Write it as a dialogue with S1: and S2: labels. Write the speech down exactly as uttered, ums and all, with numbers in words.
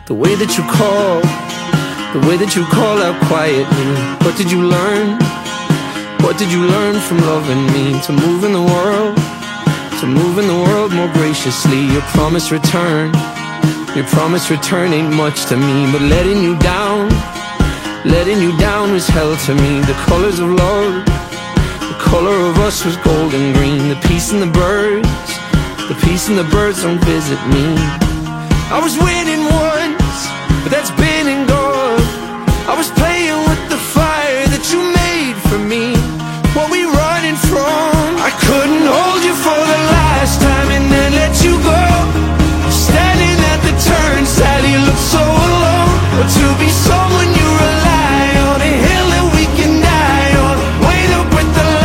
S1: The way that you call, the way that you call out quietly. What did you learn? What did you learn from loving me? To move in the world, to move in the world more graciously. Your promise return, your promise return ain't much to me, but letting you down, letting you down was hell to me. The colors of love, the color of us was gold and green. The peace and the birds, the peace and the birds don't visit me. I was waiting